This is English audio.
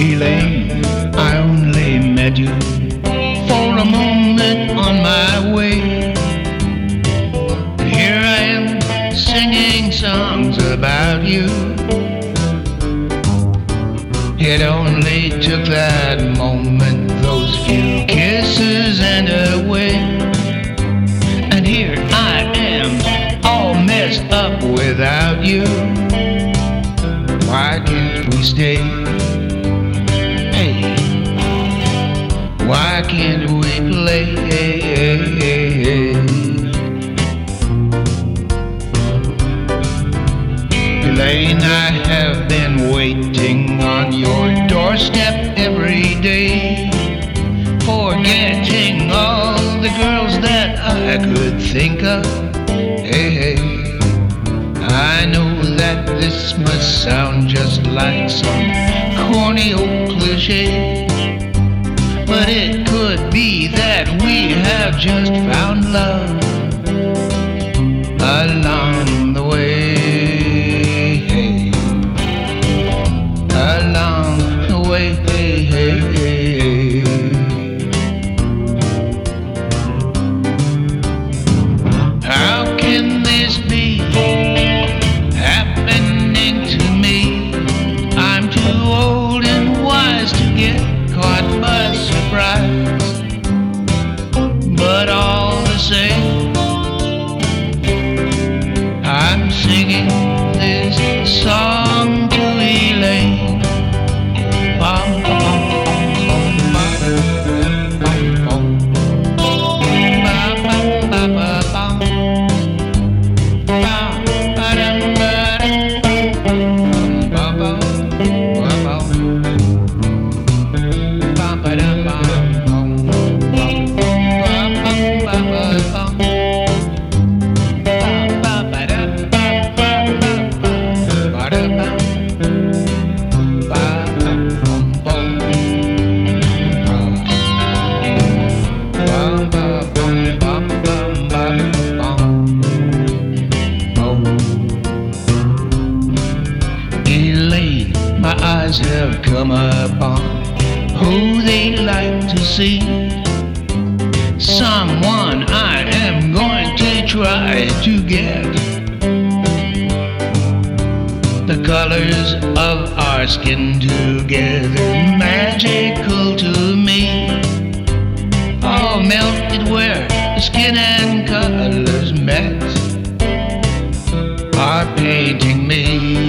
Elaine, I only met you for a moment on my way. Here I am singing songs about you. It only took that moment, those few kisses and a wink. And here I am, all messed up without you. Why can't we stay? Hey, why can't we play? Elaine, I have been waiting on your doorstep every day, forgetting all the girls that I could think of. Hey, hey, I know that this must sound just like some corny old cliche, but it could be that we have just found love along the way. Along the way, hey, hey, hey. How can this be happening to me? I'm too old and wise to get caught by surprise, but all the same, I'm singing this song to Elaine. My eyes have come upon who they like to see, someone I am going to try to get. The colors of our skin together, magical to me, all melted where the skin and colors met, are painting me.